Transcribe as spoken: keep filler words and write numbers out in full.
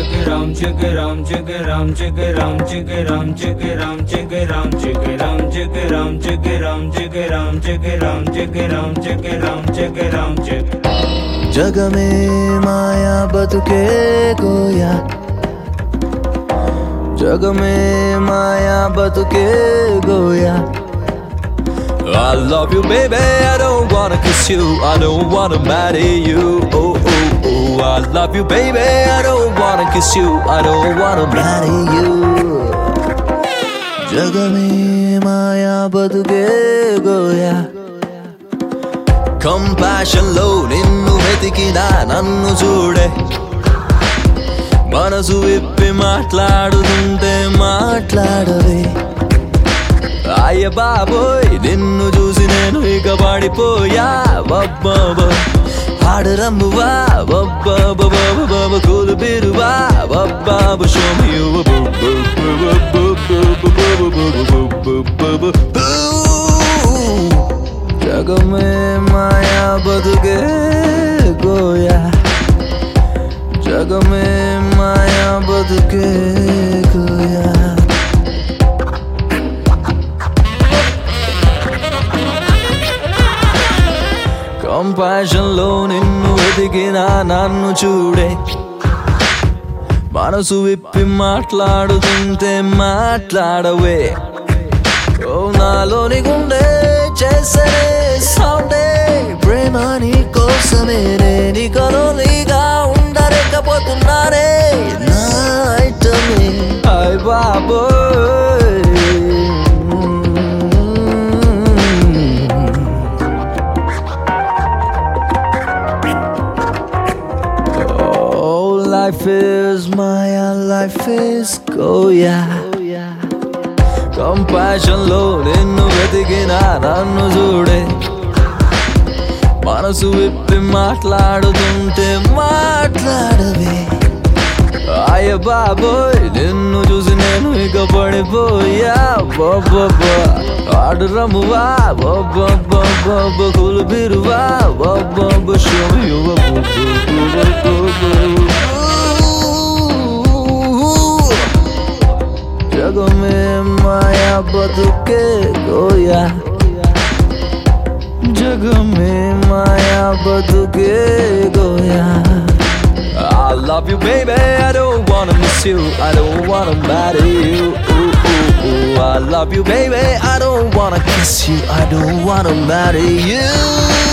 Jagaram, Jagaram, Jagaram, Jagaram, Jagaram, Jagaram, Jagaram, Jagaram, Jagaram, Jagaram, Jagaram, Jagaram, Jagaram, Jagaram, Jagaram, Jagaram. जग में माया बतुके गोया, जग में माया बतुके गोया. I love you baby, I don't wanna kiss you, I don't wanna marry you. Oh oh oh, I love you baby, I don't wanna kiss you, I don't wanna marry you. जग में माया बतुके गोया, compassion లో నిన్ను వెతికినా నన్ను చూడే, మనసు విప్పి మాట్లాడుతుంటే మాట్లాడవే. అయ్య బాబోయ్ నిన్ను చూసి నేను ఇక పడిపోయా. బబ్బా ఆడరమ్మువా బబ్బా కూలు బిరువా బబ్బా షోమియు. जग में माया बतुके गोया, जग में माया बतुके गोया. కంపాషన్ లో నిన్ను వెతికినా నన్ను చూడే, మనసు విప్పి మాట్లాడుతుంటే మాట్లాడవే. ఓ నాలోని గుండె చేసే సౌండే ప్రేమ నీ కోసమే, నీ కలోనిగా ఉండలేకపోతున్నానే నా ఐటమే. హాయ్ బాబోయ్ life is Maya, life is Goya. Compassion లో నిన్ను వెతికినా నన్ను చూడే, మనసు విప్పి మాట్లాడుతుంటే మాట్లాడవే. అయ్య బాబోయ్ నిన్ను చూసి నేను ఇక పడిపోయా. బొబ్బా ఆడురమ్మువా బొబ్బా కూలు బిరువా బొబ్బా షోమియు. जग में माया बतुके गोया, जग में माया बतुके गोया. I love you baby, I don't wanna miss you, I don't wanna marry you. Ooh, ooh, ooh. I love you baby, I don't wanna kiss you, I don't wanna marry you.